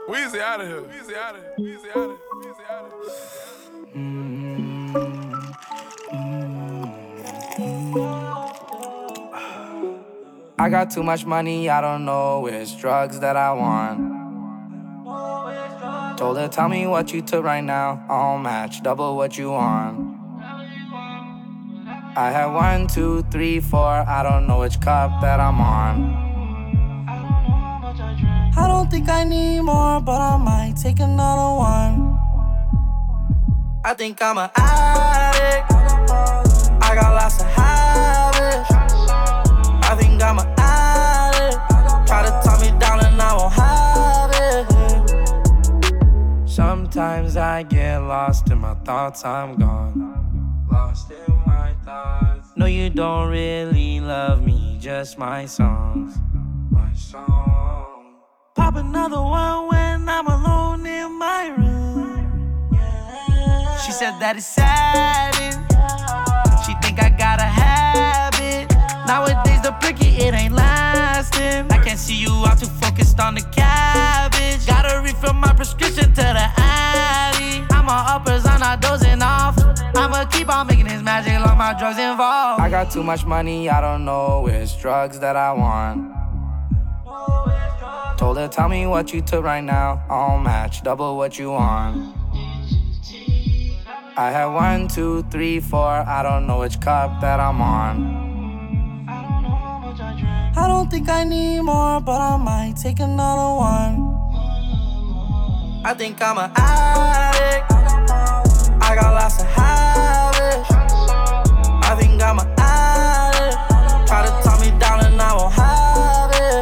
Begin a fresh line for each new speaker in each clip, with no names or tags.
Weezy out of here. Weezy out of here. Weezy out of here. Weezy out of here.
I got too much money, I don't know which drugs that I want. Told her, tell me what you took right now. I'll match, double what you want. I had 1, 2, 3, 4. I don't know which cup that I'm on. I don't think I need more, but I might take another one. I think I'm an addict. I got lots of habits. I think I'm an addict. Try to talk me down and I won't have it. Sometimes I get lost in my thoughts, I'm gone. Lost in my thoughts. No, you don't really love me, just my songs. My songs. Pop another one when I'm alone in my room. Yeah. She said that it's sad. She think I got a habit. Nowadays the blicky, it ain't lasting. I can't see you out too focused on the cabbage. Gotta refill my prescription to the alley. I'm on uppers, I'm not dozing off. I'ma keep on making this magic like my drugs involved. I got too much money, I don't know which drugs that I want. Told her, tell me what you took right now. I'll match, double what you want. I had 1, 2, 3, 4. I don't know which cup that I'm on. I don't think I need more, but I might take another one. I think I'm an addict. I got lots of habits. I think I'm an addict. Try to talk me down and I won't have it.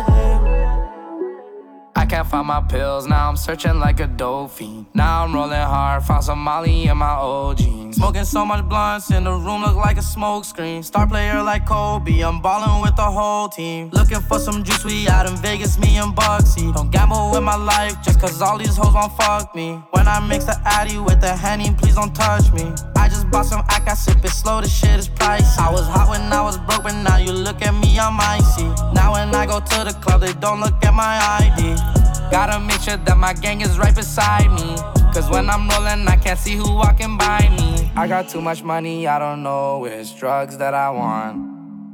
I can't find my pills, now I'm searching like a dope fiend. Now I'm rolling hard, found some Molly in my old jeans. Smoking so much blunts in the room, look like a smoke screen. Star player like Kobe, I'm ballin' with the whole team. Looking for some juice, we out in Vegas, me and Bugsy. Don't gamble with my life, just cause all these hoes won't fuck me. When I mix the Addy with the Henny, please don't touch me. I just bought some Ack, I sip it slow, this shit is pricey. I was hot when I was broke, but now you look at me, I'm icy. Now when I go to the club, they don't look at my ID. Gotta make sure that my gang is right beside me. Cause when I'm rolling, I can't see who walking by me. I got too much money, I don't know which drugs that I want.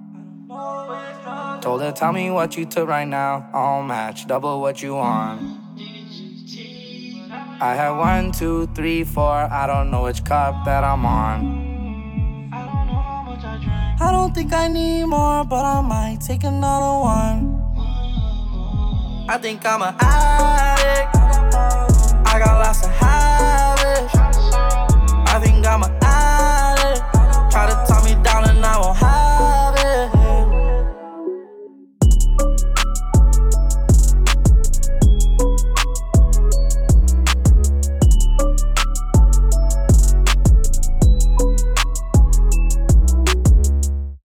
Told her, tell me what you took right now. I'll match, double what you want. I had 1, 2, 3, 4. I don't know which cup that I'm on. I don't think I need more, but I might take another one. I think I'm an addict. I got lots of habits. I think I'm an